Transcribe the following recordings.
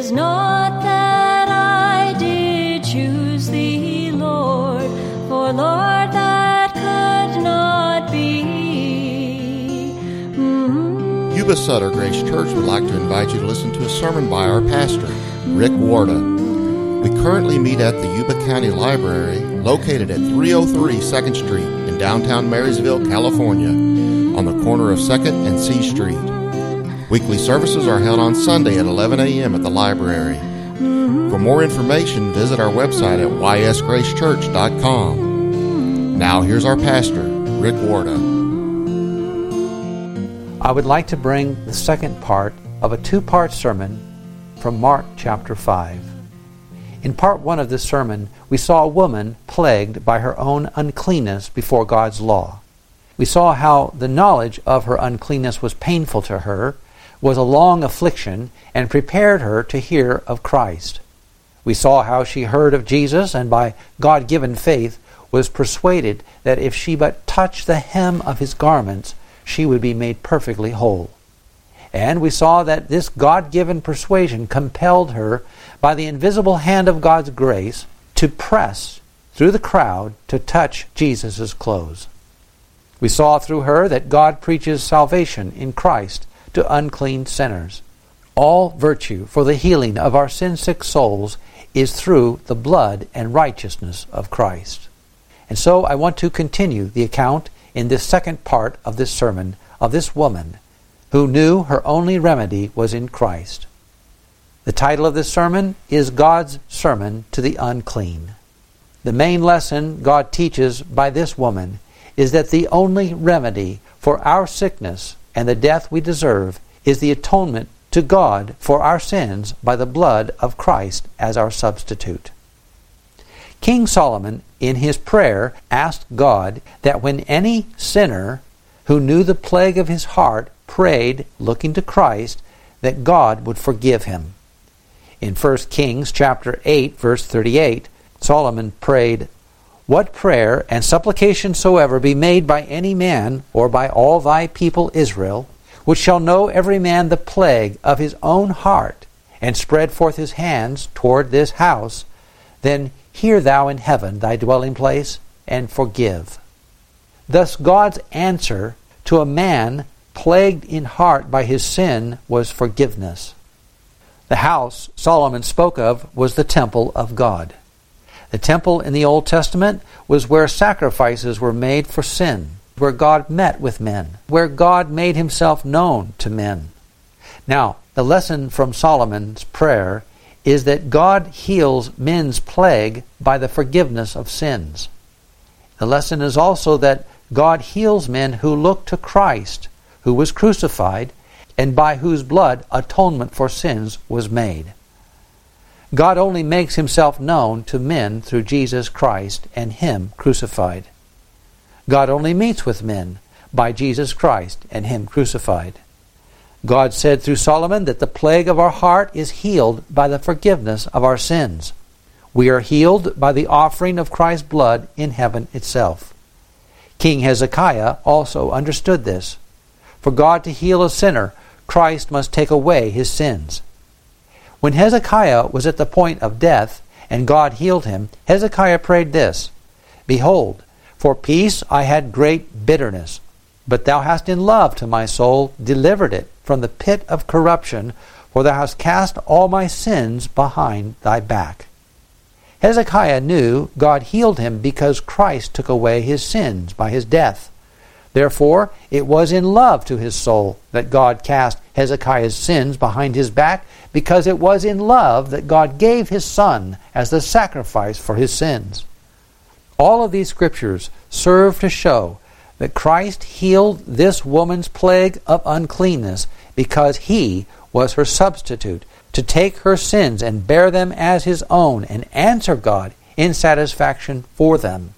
'Tis not that I did choose thee, Lord, for Lord, that could not be. Yuba Sutter Grace Church would like to invite you to listen to a sermon by our pastor, Rick Warda. We currently meet at the Yuba County Library, located at 303 2nd Street in downtown Marysville, California, on the corner of 2nd and C Street. Weekly services are held on Sunday at 11 a.m. at the library. For more information, visit our website at ysgracechurch.com. Now here's our pastor, Rick Warda. I would like to bring the second part of a two-part sermon from Mark chapter 5. In part 1 of this sermon, we saw a woman plagued by her own uncleanness before God's law. We saw how the knowledge of her uncleanness was painful to her, was a long affliction, and prepared her to hear of Christ. We saw how she heard of Jesus and by God-given faith was persuaded that if she but touched the hem of his garments, she would be made perfectly whole. And we saw that this God-given persuasion compelled her by the invisible hand of God's grace to press through the crowd to touch Jesus' clothes. We saw through her that God preaches salvation in Christ to unclean sinners. All virtue for the healing of our sin-sick souls is through the blood and righteousness of Christ. And so I want to continue the account in this second part of this sermon of this woman who knew her only remedy was in Christ. The title of this sermon is God's Sermon to the Unclean. The main lesson God teaches by this woman is that the only remedy for our sickness and the death we deserve is the atonement to God for our sins by the blood of Christ as our substitute. King Solomon, in his prayer, asked God that when any sinner who knew the plague of his heart prayed, looking to Christ, that God would forgive him. In 1 Kings chapter 8, verse 38, Solomon prayed, "What prayer and supplication soever be made by any man, or by all thy people Israel, which shall know every man the plague of his own heart, and spread forth his hands toward this house, then hear thou in heaven thy dwelling place, and forgive." Thus God's answer to a man plagued in heart by his sin was forgiveness. The house Solomon spoke of was the temple of God. The temple in the Old Testament was where sacrifices were made for sin, where God met with men, where God made himself known to men. Now, the lesson from Solomon's prayer is that God heals men's plague by the forgiveness of sins. The lesson is also that God heals men who look to Christ, who was crucified, and by whose blood atonement for sins was made. God only makes himself known to men through Jesus Christ and him crucified. God only meets with men by Jesus Christ and him crucified. God said through Solomon that the plague of our heart is healed by the forgiveness of our sins. We are healed by the offering of Christ's blood in heaven itself. King Hezekiah also understood this. For God to heal a sinner, Christ must take away his sins. When Hezekiah was at the point of death, and God healed him, Hezekiah prayed this, "Behold, for peace I had great bitterness, but thou hast in love to my soul delivered it from the pit of corruption, for thou hast cast all my sins behind thy back." Hezekiah knew God healed him because Christ took away his sins by his death. Therefore, it was in love to his soul that God cast Hezekiah's sins behind his back, because it was in love that God gave his Son as the sacrifice for his sins. All of these scriptures serve to show that Christ healed this woman's plague of uncleanness because he was her substitute to take her sins and bear them as his own and answer God in satisfaction for them.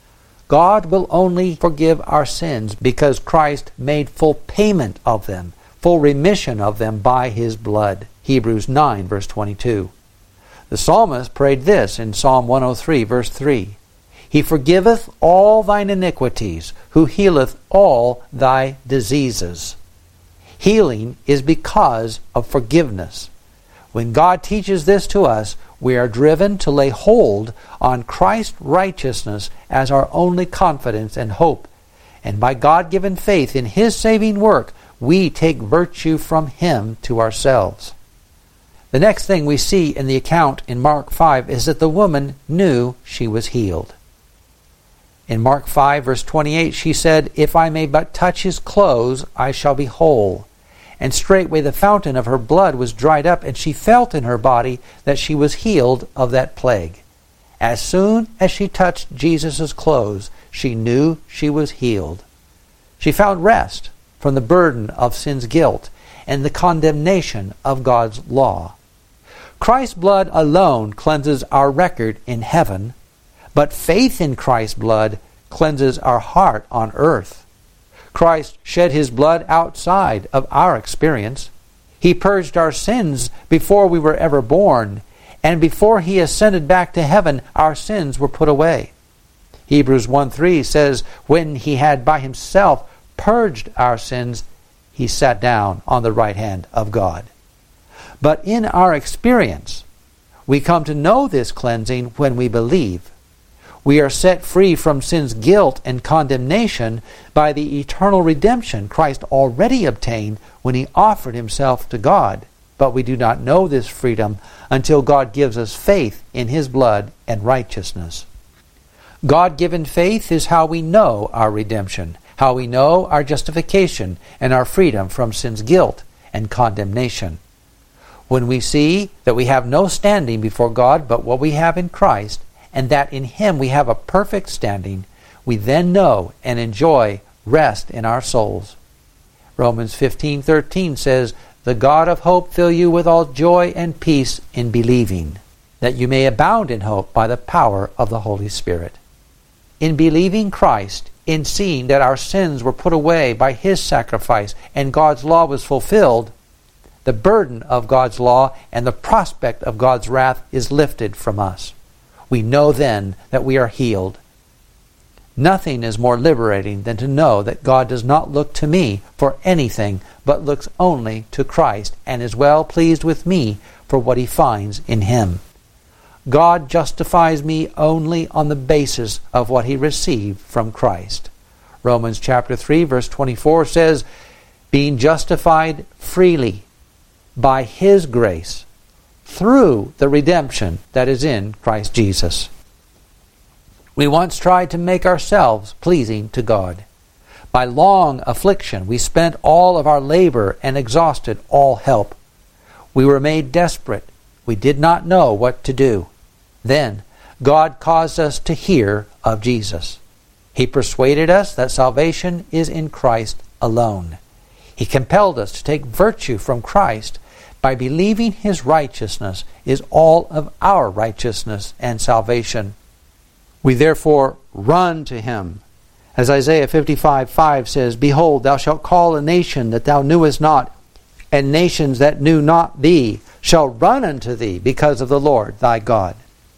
God will only forgive our sins because Christ made full payment of them, full remission of them by his blood. Hebrews 9, verse 22. The psalmist prayed this in Psalm 103, verse 3. He forgiveth all thine iniquities, who healeth all thy diseases. Healing is because of forgiveness. When God teaches this to us, we are driven to lay hold on Christ's righteousness as our only confidence and hope. And by God-given faith in His saving work, we take virtue from Him to ourselves. The next thing we see in the account in Mark 5 is that the woman knew she was healed. In Mark 5, verse 28, she said, "If I may but touch His clothes, I shall be whole." And straightway the fountain of her blood was dried up, and she felt in her body that she was healed of that plague. As soon as she touched Jesus' clothes, she knew she was healed. She found rest from the burden of sin's guilt and the condemnation of God's law. Christ's blood alone cleanses our record in heaven, but faith in Christ's blood cleanses our heart on earth. Christ shed His blood outside of our experience. He purged our sins before we were ever born, and before He ascended back to heaven, our sins were put away. Hebrews 1:3 says, "When He had by Himself purged our sins, He sat down on the right hand of God." But in our experience, we come to know this cleansing when we believe. We are set free from sin's guilt and condemnation by the eternal redemption Christ already obtained when He offered Himself to God. But we do not know this freedom until God gives us faith in His blood and righteousness. God-given faith is how we know our redemption, how we know our justification and our freedom from sin's guilt and condemnation. When we see that we have no standing before God but what we have in Christ, and that in Him we have a perfect standing, we then know and enjoy rest in our souls. Romans 15:13 says, "The God of hope fill you with all joy and peace in believing, that you may abound in hope by the power of the Holy Spirit." In believing Christ, in seeing that our sins were put away by His sacrifice and God's law was fulfilled, the burden of God's law and the prospect of God's wrath is lifted from us. We know then that we are healed. Nothing is more liberating than to know that God does not look to me for anything, but looks only to Christ and is well pleased with me for what He finds in Him. God justifies me only on the basis of what He received from Christ. Romans chapter 3 verse 24 says, "Being justified freely by His grace, through the redemption that is in Christ Jesus." We once tried to make ourselves pleasing to God. By long affliction, we spent all of our labor and exhausted all help. We were made desperate. We did not know what to do. Then God caused us to hear of Jesus. He persuaded us that salvation is in Christ alone. He compelled us to take virtue from Christ. By believing His righteousness is all of our righteousness and salvation. We therefore run to Him. As Isaiah 55:5 says, "Behold, thou shalt call a nation that thou knewest not, and nations that knew not thee shall run unto thee because of the Lord thy God."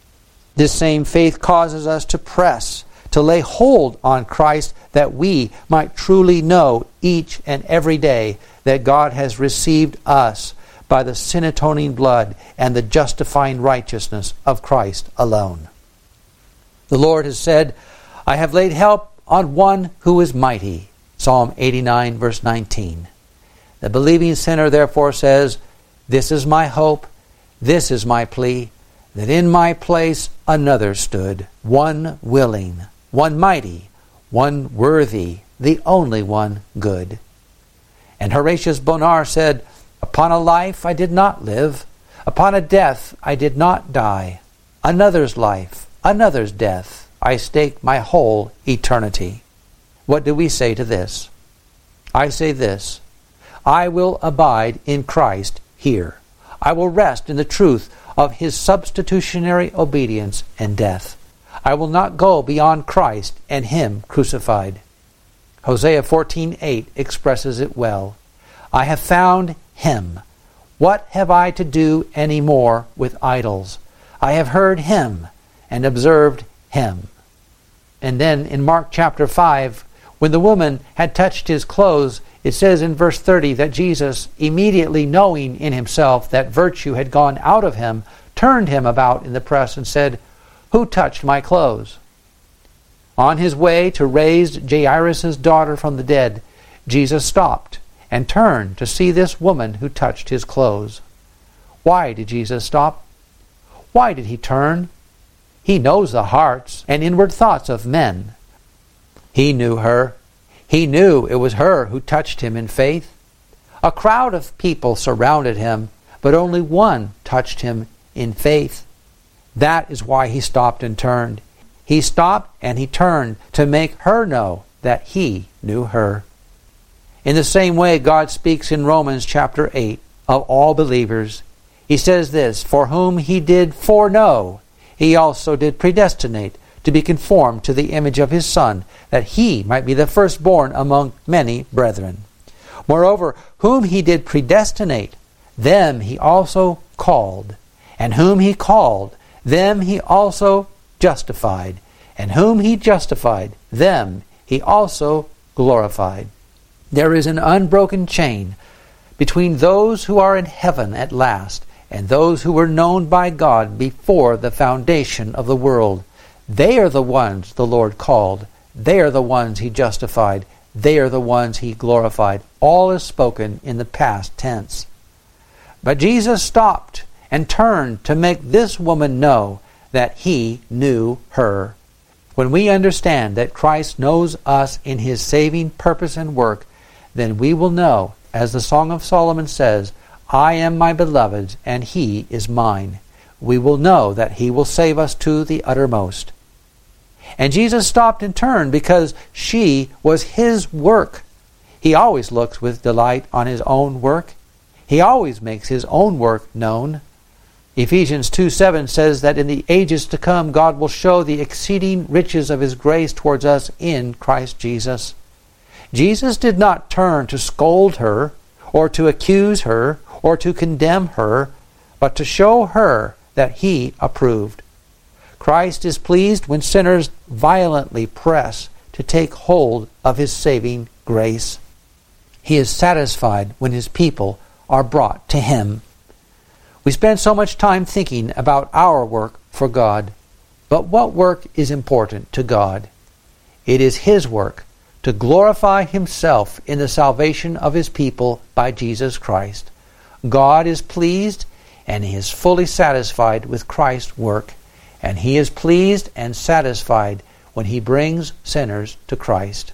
This same faith causes us to press, to lay hold on Christ, that we might truly know each and every day that God has received us by the sin-atoning blood and the justifying righteousness of Christ alone. The Lord has said, "I have laid help on one who is mighty." Psalm 89 verse 19. The believing sinner therefore says, "This is my hope, this is my plea, that in my place another stood, one willing, one mighty, one worthy, the only one good." And Horatius Bonar said, "Upon a life I did not live, upon a death I did not die. Another's life, another's death, I stake my whole eternity." What do we say to this? I say this: I will abide in Christ here. I will rest in the truth of His substitutionary obedience and death. I will not go beyond Christ and Him crucified. Hosea 14:8 expresses it well. "I have found Him. What have I to do any more with idols? I have heard Him and observed Him." And then in Mark chapter 5, when the woman had touched His clothes, It says in verse 30 that Jesus, immediately knowing in himself that virtue had gone out of him, turned him about in the press and said, "Who touched my clothes?" On his way to raise Jairus' daughter from the dead, Jesus stopped and turned to see this woman who touched his clothes. Why did Jesus stop? Why did he turn? He knows the hearts and inward thoughts of men. He knew her. He knew it was her who touched him in faith. A crowd of people surrounded him, but only one touched him in faith. That is why he stopped and turned. He stopped and he turned to make her know that he knew her. In the same way, God speaks in Romans chapter 8 of all believers. He says this, "For whom he did foreknow, he also did predestinate to be conformed to the image of his Son, that he might be the firstborn among many brethren. Moreover, whom he did predestinate, them he also called. And whom he called, them he also justified. And whom he justified, them he also glorified." There is an unbroken chain between those who are in heaven at last and those who were known by God before the foundation of the world. They are the ones the Lord called. They are the ones he justified. They are the ones he glorified. All is spoken in the past tense. But Jesus stopped and turned to make this woman know that he knew her. When we understand that Christ knows us in his saving purpose and work, then we will know, as the Song of Solomon says, "I am my beloved's, and he is mine." We will know that he will save us to the uttermost. And Jesus stopped and turned because she was his work. He always looks with delight on his own work. He always makes his own work known. Ephesians 2:7 says that in the ages to come God will show the exceeding riches of his grace towards us in Christ Jesus. Jesus did not turn to scold her, or to accuse her, or to condemn her, but to show her that he approved. Christ is pleased when sinners violently press to take hold of his saving grace. He is satisfied when his people are brought to him. We spend so much time thinking about our work for God, but what work is important to God? It is his work to glorify himself in the salvation of his people by Jesus Christ. God is pleased and he is fully satisfied with Christ's work, and he is pleased and satisfied when he brings sinners to Christ.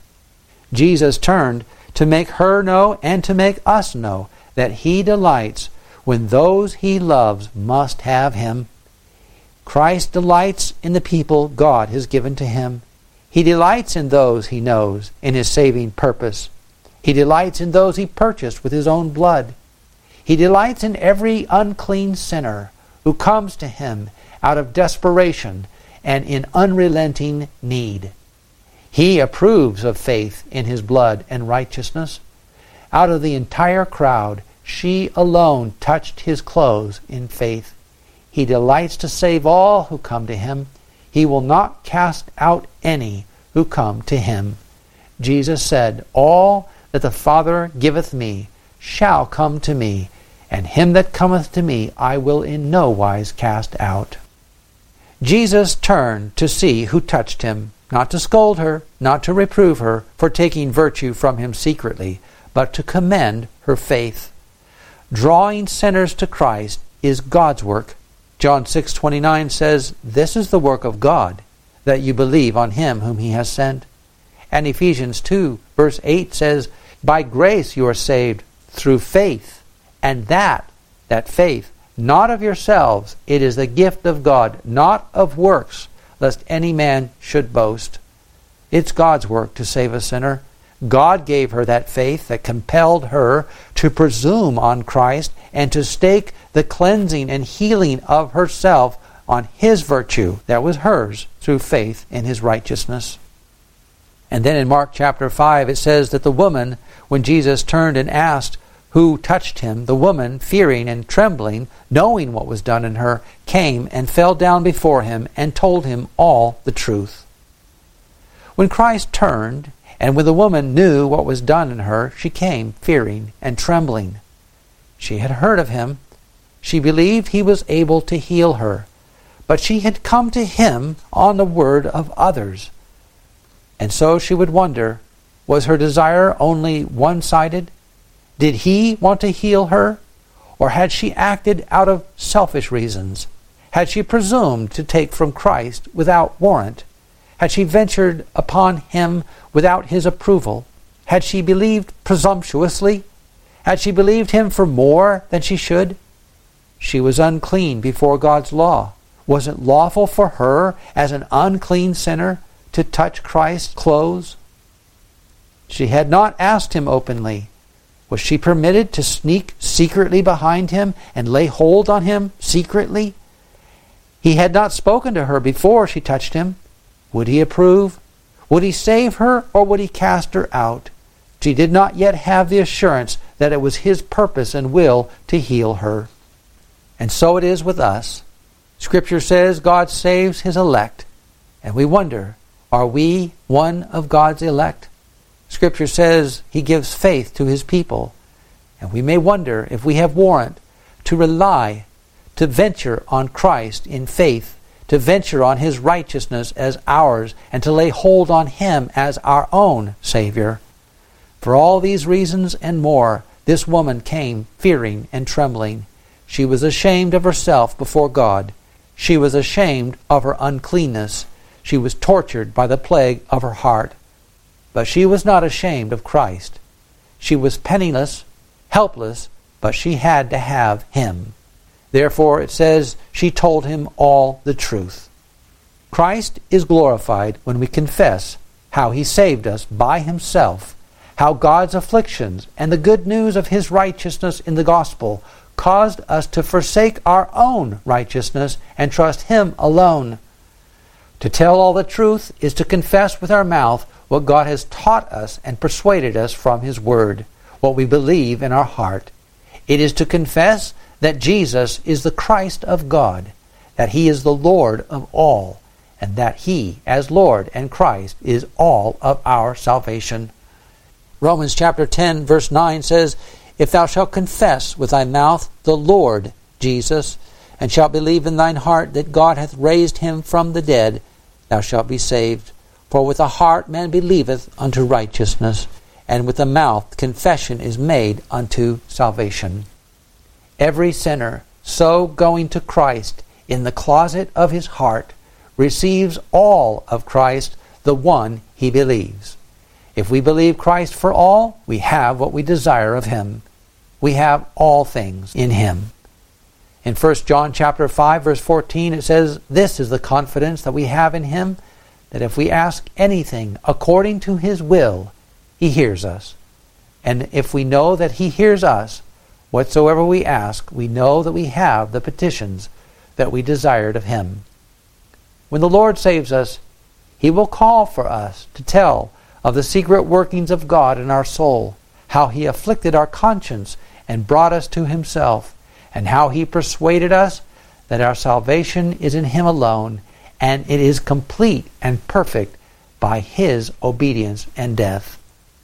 Jesus turned to make her know and to make us know that he delights when those he loves must have him. Christ delights in the people God has given to him. He delights in those he knows in his saving purpose. He delights in those he purchased with his own blood. He delights in every unclean sinner who comes to him out of desperation and in unrelenting need. He approves of faith in his blood and righteousness. Out of the entire crowd, she alone touched his clothes in faith. He delights to save all who come to him. He will not cast out any who come to him. Jesus said, "All that the Father giveth me shall come to me, and him that cometh to me I will in no wise cast out." Jesus turned to see who touched him, not to scold her, not to reprove her for taking virtue from him secretly, but to commend her faith. Drawing sinners to Christ is God's work. John 6:29 says, "This is the work of God, that you believe on him whom he has sent." And Ephesians 2 verse 8 says, "By grace you are saved through faith, and that faith, not of yourselves, it is the gift of God, not of works, lest any man should boast." It's God's work to save a sinner. God gave her that faith that compelled her to presume on Christ and to stake the cleansing and healing of herself on his virtue that was hers through faith in his righteousness. And then in Mark chapter 5 it says that the woman, when Jesus turned and asked who touched him, the woman, fearing and trembling, knowing what was done in her, came and fell down before him and told him all the truth. When Christ turned And when the woman knew what was done in her, she came, fearing and trembling. She had heard of him. She believed he was able to heal her. But she had come to him on the word of others. And so she would wonder, was her desire only one-sided? Did he want to heal her? Or had she acted out of selfish reasons? Had she presumed to take from Christ without warrant? Had she ventured upon him without his approval? Had she believed presumptuously? Had she believed him for more than she should? She was unclean before God's law. Was it lawful for her, as an unclean sinner, to touch Christ's clothes? She had not asked him openly. Was she permitted to sneak secretly behind him and lay hold on him secretly? He had not spoken to her before she touched him. Would he approve? Would he save her, or would he cast her out? She did not yet have the assurance that it was his purpose and will to heal her. And so it is with us. Scripture says God saves his elect. And we wonder, are we one of God's elect? Scripture says he gives faith to his people. And we may wonder if we have warrant to rely, to venture on Christ in faith, to venture on his righteousness as ours, and to lay hold on him as our own Savior. For all these reasons and more, this woman came fearing and trembling. She was ashamed of herself before God. She was ashamed of her uncleanness. She was tortured by the plague of her heart. But she was not ashamed of Christ. She was penniless, helpless, but she had to have him. Therefore, it says, she told him all the truth. Christ is glorified when we confess how he saved us by himself, how God's afflictions and the good news of his righteousness in the gospel caused us to forsake our own righteousness and trust him alone. To tell all the truth is to confess with our mouth what God has taught us and persuaded us from his word, what we believe in our heart. It is to confess that Jesus is the Christ of God, that he is the Lord of all, and that he, as Lord and Christ, is all of our salvation. Romans chapter 10, verse 9 says, If thou shalt confess with thy mouth the Lord Jesus, and shalt believe in thine heart that God hath raised him from the dead, thou shalt be saved. For with the heart man believeth unto righteousness, and with the mouth confession is made unto salvation. Every sinner so going to Christ in the closet of his heart receives all of Christ, the one he believes. If we believe Christ for all, we have what we desire of him. We have all things in him. In 1 John chapter 5, verse 14, it says, This is the confidence that we have in him, that if we ask anything according to his will, he hears us. And if we know that he hears us, whatsoever we ask, we know that we have the petitions that we desired of him. When the Lord saves us, he will call for us to tell of the secret workings of God in our soul, how he afflicted our conscience and brought us to himself, and how he persuaded us that our salvation is in him alone, and it is complete and perfect by his obedience and death.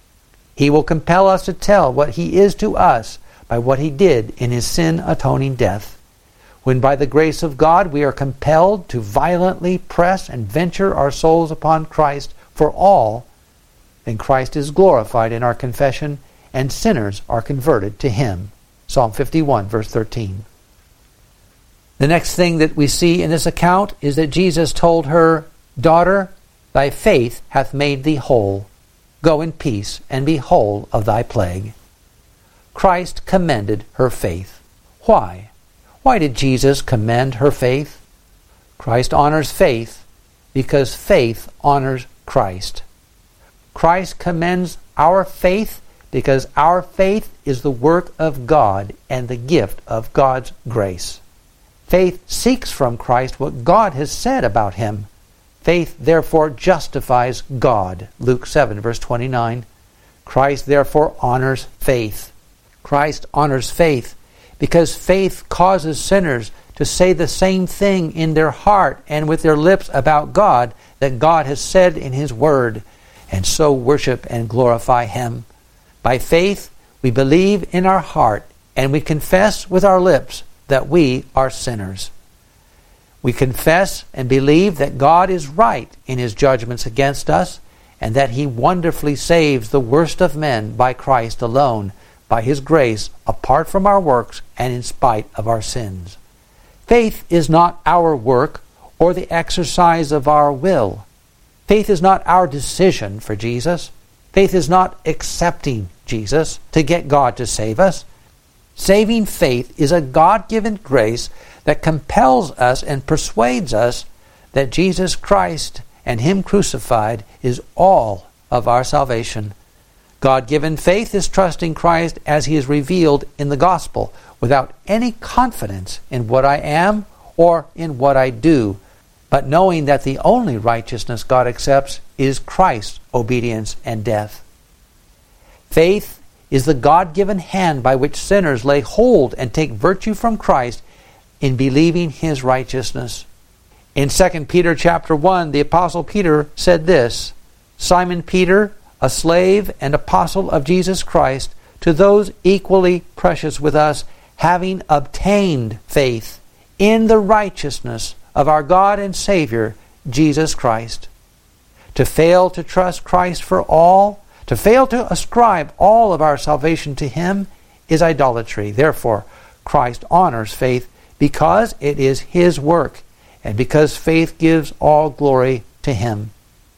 He will compel us to tell what he is to us by what he did in his sin-atoning death. When by the grace of God we are compelled to violently press and venture our souls upon Christ for all, then Christ is glorified in our confession, and sinners are converted to him. Psalm 51, verse 13. The next thing that we see in this account is that Jesus told her, Daughter, thy faith hath made thee whole. Go in peace, and be whole of thy plague. Christ commended her faith. Why? Why did Jesus commend her faith? Christ honors faith because faith honors Christ. Christ commends our faith because our faith is the work of God and the gift of God's grace. Faith seeks from Christ what God has said about him. Faith therefore justifies God. Luke 7, verse 29. Christ therefore honors faith. Christ honors faith because faith causes sinners to say the same thing in their heart and with their lips about God that God has said in his word. and so worship and glorify Him. By faith, we believe in our heart and we confess with our lips that we are sinners. We confess and believe that God is right in His judgments against us and that He wonderfully saves the worst of men by Christ alone, by His grace, apart from our works and in spite of our sins. Faith is not our work or the exercise of our will. Faith is not our decision for Jesus. Faith is not accepting Jesus to get God to save us. Saving faith is a God-given grace that compels us and persuades us that Jesus Christ and Him crucified is all of our salvation. God-given faith is trusting Christ as He is revealed in the gospel without any confidence in what I am or in what I do, but knowing that the only righteousness God accepts is Christ's obedience and death. Faith is the God-given hand by which sinners lay hold and take virtue from Christ in believing His righteousness. In 2 Peter chapter 1, the Apostle Peter said this, Simon Peter, a slave and apostle of Jesus Christ, to those equally precious with us, having obtained faith in the righteousness of our God and Savior, Jesus Christ. To fail to trust Christ for all, to fail to ascribe all of our salvation to Him, is idolatry. Therefore, Christ honors faith because it is His work, and because faith gives all glory to Him.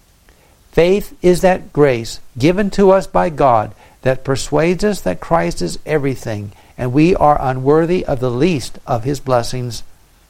Faith is that grace given to us by God that persuades us that Christ is everything, and we are unworthy of the least of His blessings.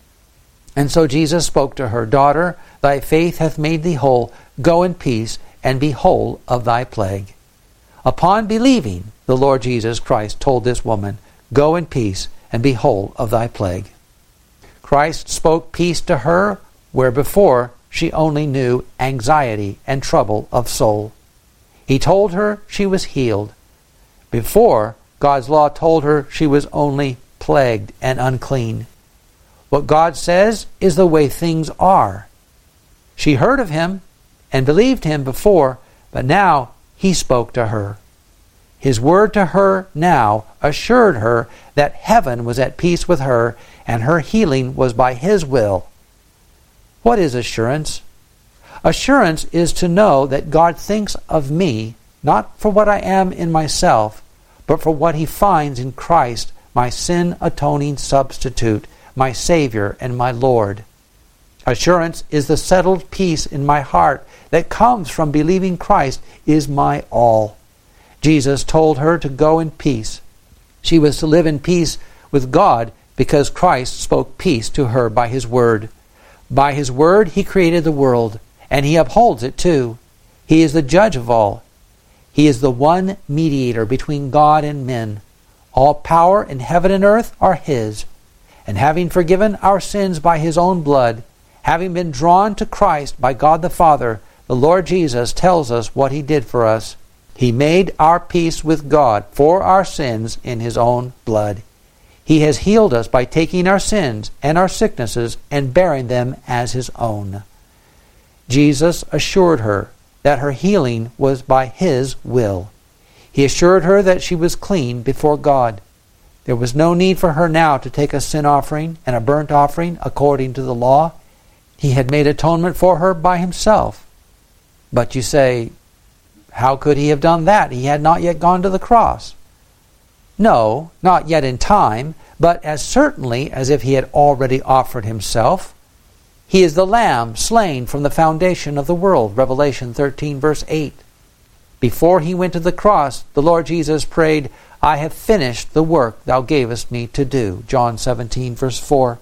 And so Jesus spoke to her, Daughter, thy faith hath made thee whole. Go in peace, and be whole of thy plague. Upon believing, the Lord Jesus Christ told this woman, Go in peace, and be whole of thy plague. Christ spoke peace to her, where before she only knew anxiety and trouble of soul. He told her she was healed. Before, God's law told her she was only plagued and unclean. What God says is the way things are. She heard of Him and believed Him before, but now He spoke to her. His word to her now assured her that heaven was at peace with her and her healing was by His will. What is assurance? Assurance is to know that God thinks of me not for what I am in myself, but for what He finds in Christ, my sin-atoning substitute, my Savior and my Lord. Assurance is the settled peace in my heart that comes from believing Christ is my all. Jesus told her to go in peace. She was to live in peace with God because Christ spoke peace to her by His word. By His word He created the world, and He upholds it too. He is the judge of all. He is the one mediator between God and men. All power in heaven and earth are His. And having forgiven our sins by His own blood, having been drawn to Christ by God the Father, the Lord Jesus tells us what He did for us. He made our peace with God for our sins in His own blood. He has healed us by taking our sins and our sicknesses and bearing them as His own. Jesus assured her that her healing was by His will. He assured her that she was clean before God. There was no need for her now to take a sin offering and a burnt offering according to the law. He had made atonement for her by Himself. But you say, how could He have done that? He had not yet gone to the cross. No, not yet in time, but as certainly as if He had already offered Himself. He is the Lamb slain from the foundation of the world, Revelation 13, verse 8. Before He went to the cross, the Lord Jesus prayed, I have finished the work Thou gavest me to do, John 17, verse 4.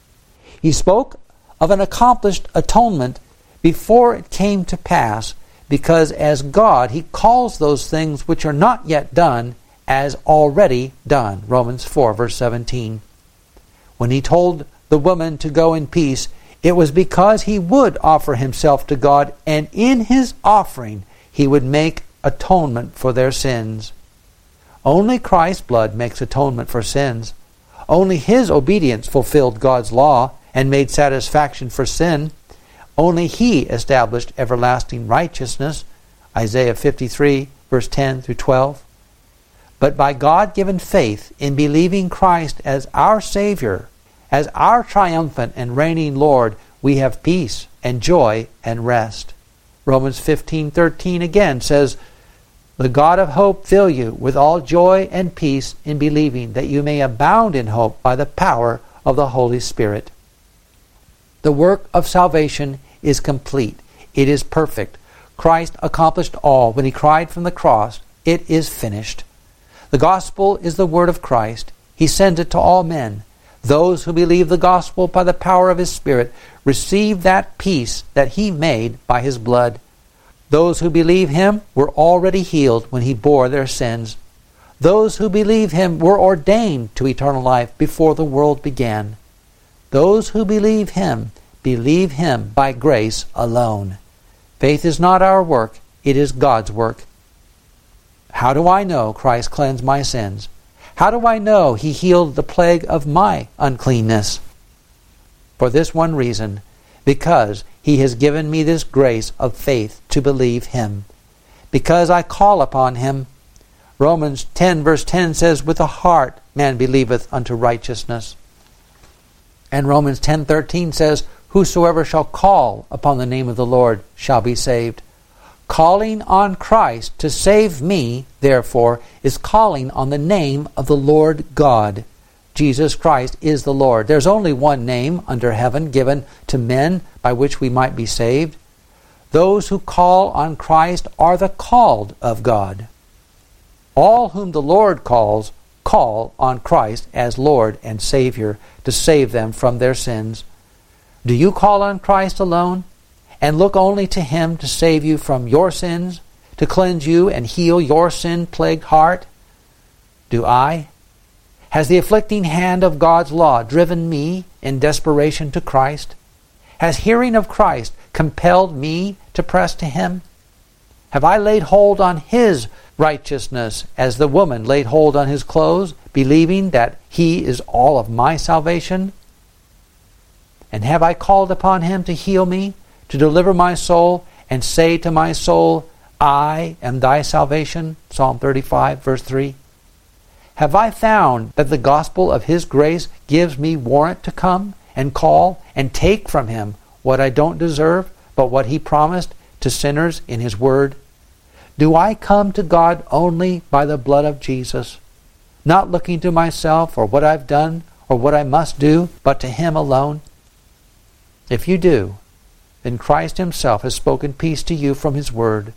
He spoke of an accomplished atonement before it came to pass, because as God, He calls those things which are not yet done as already done, Romans 4, verse 17. When He told the woman to go in peace, it was because He would offer Himself to God, and in His offering He would make atonement for their sins. Only Christ's blood makes atonement for sins. Only His obedience fulfilled God's law and made satisfaction for sin. Only He established everlasting righteousness. Isaiah 53, verse 10 through 12. But by God-given faith in believing Christ as our Savior, as our triumphant and reigning Lord, we have peace and joy and rest. Romans 15:13 again says, "The God of hope fill you with all joy and peace in believing, that you may abound in hope by the power of the Holy Spirit." The work of salvation is complete. It is perfect. Christ accomplished all when He cried from the cross, "It is finished." The gospel is the word of Christ. He sends it to all men. Those who believe the gospel by the power of His Spirit receive that peace that He made by His blood. Those who believe Him were already healed when He bore their sins. Those who believe Him were ordained to eternal life before the world began. Those who believe Him by grace alone. Faith is not our work, it is God's work. How do I know Christ cleansed my sins? How do I know He healed the plague of my uncleanness? For this one reason, because He has given me this grace of faith to believe Him. Because I call upon Him. Romans 10 verse 10 says, "With the heart man believeth unto righteousness." And Romans 10:13 says, "Whosoever shall call upon the name of the Lord shall be saved." Calling on Christ to save me, therefore, is calling on the name of the Lord God. Jesus Christ is the Lord. There's only one name under heaven given to men by which we might be saved. Those who call on Christ are the called of God. All whom the Lord calls, call on Christ as Lord and Savior to save them from their sins. Do you call on Christ alone and look only to Him to save you from your sins, to cleanse you and heal your sin-plagued heart? Do I? Has the afflicting hand of God's law driven me in desperation to Christ? Has hearing of Christ compelled me to press to Him? Have I laid hold on His righteousness as the woman laid hold on His clothes, believing that He is all of my salvation? And have I called upon Him to heal me, to deliver my soul, and say to my soul, "I am thy salvation," Psalm 35, verse 3. Have I found that the gospel of His grace gives me warrant to come and call and take from Him what I don't deserve, but what He promised to sinners in His Word? Do I come to God only by the blood of Jesus, not looking to myself or what I've done or what I must do, but to Him alone? If you do, then Christ Himself has spoken peace to you from His Word.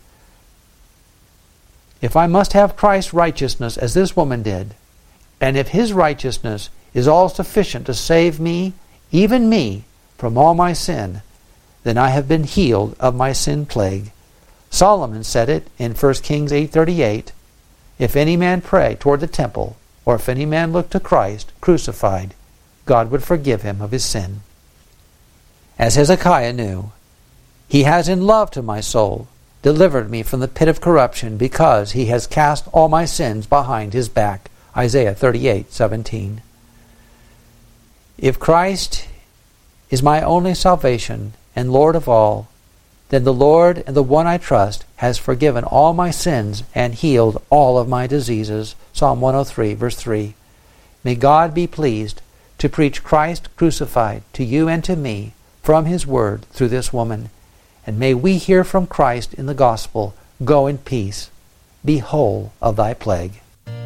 If I must have Christ's righteousness as this woman did, and if His righteousness is all sufficient to save me, even me, from all my sin, then I have been healed of my sin plague. Solomon said it in 1 Kings 8:38, "If any man pray toward the temple, or if any man look to Christ crucified, God would forgive him of his sin." As Hezekiah knew, He has in love to my soul delivered me from the pit of corruption, because He has cast all my sins behind His back. Isaiah 38:17. If Christ is my only salvation and Lord of all, then the Lord and the one I trust has forgiven all my sins and healed all of my diseases. Psalm 103, verse 3. May God be pleased to preach Christ crucified to you and to me from His Word through this woman. And may we hear from Christ in the gospel, "Go in peace, be whole of thy plague."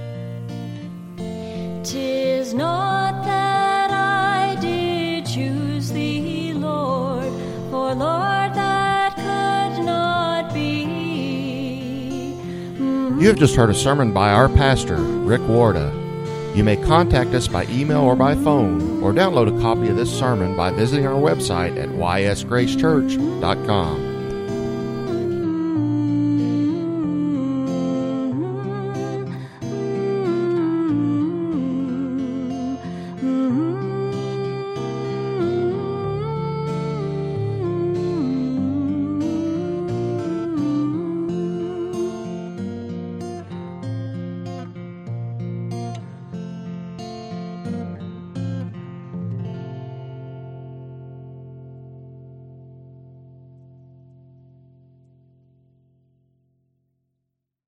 'Tis not that I did choose Thee, Lord, for Lord, that could not be. You have just heard a sermon by our pastor, Rick Warda. You may contact us by email or by phone, or download a copy of this sermon by visiting our website at ysgracechurch.com.